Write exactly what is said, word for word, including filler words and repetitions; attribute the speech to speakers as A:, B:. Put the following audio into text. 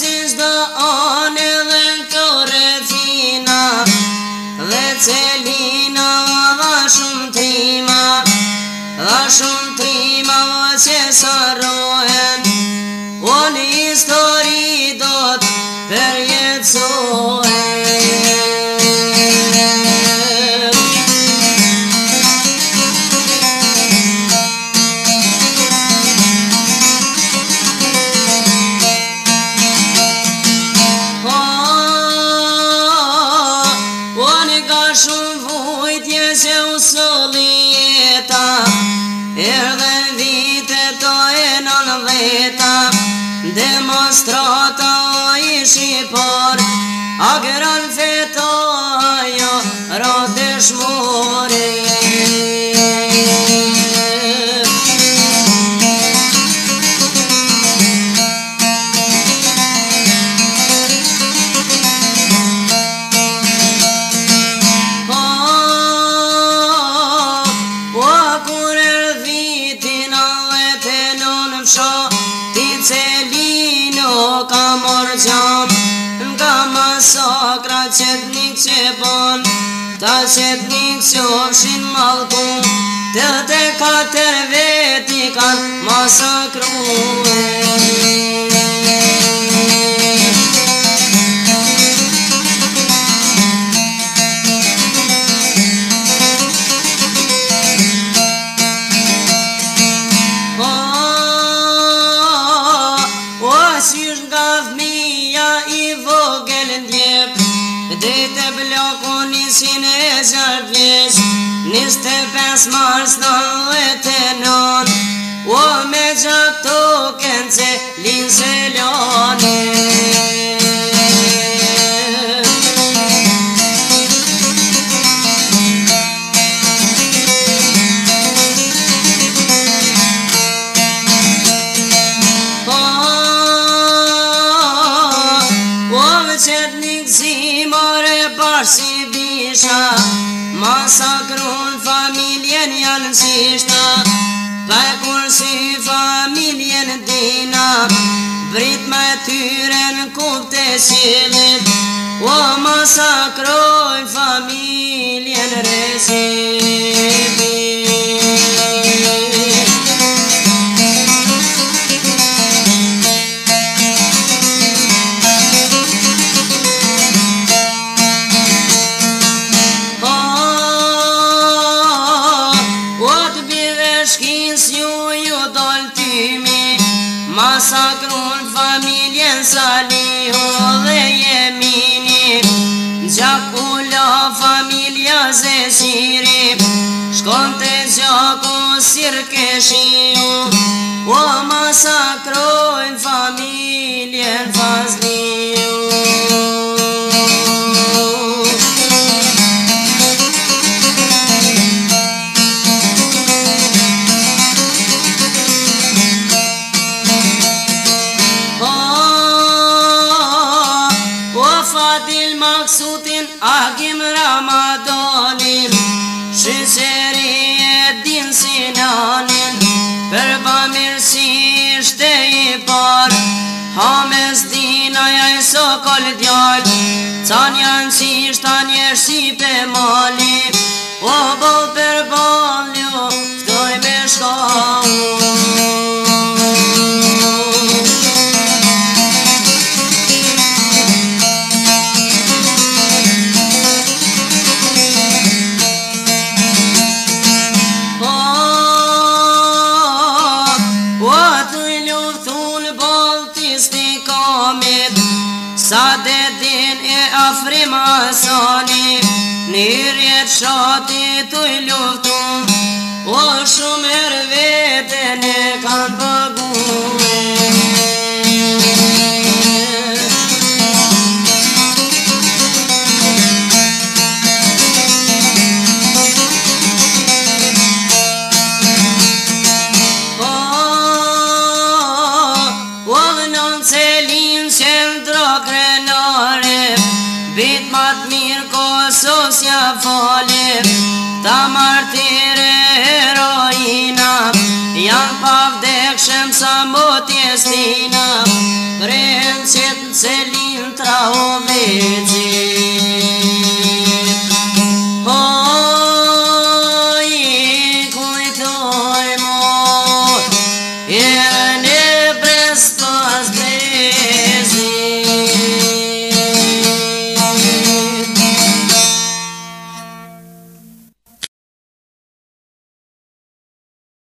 A: si shdo anë dhe korefina dhe celina dha shumë trima, dha shumë trima që sarohen, o në histori do të përjetësohen. Erdhen vite to e nëndheta, demonstrata i shqipar, agran feta jo rate shmore. Masakra qetnik që bon, ta qetnik që ofshin malkun, të të katër veti kanë masakruhe. Dete blokun nisin e gjatë vjeç, niste pes mars nëndhet e nën, o me gjatë token që linë se lane. Si bisha, masakrun familjen janë qishta, pa kur si familjen dina, brit me tyren kupte qilit, o masakroj familjen recibi. Masakrun familjen Salihu dhe Jemini, Gjakula familja Zesiri, shkon të Gjaku Sirkeshiu, o masakrojnë familjen Fazliu. Maksutin Agim Ramadanin, Shqyqeri e din Sinanin, për bamirësisht e i par, Hames dina jaj sokol djall, can janë qishta njerë si pe mali, o bol për balju, ftoj me shkamu. Sa dhe din e afrim asani, nirjet shati të i luftun, o shumë er veten e kanë pëgue. Bit mat mirë Kososja fale, ta martire heroina, janë pavdekshëm sa motjestina, Princetë se linë tra o veci.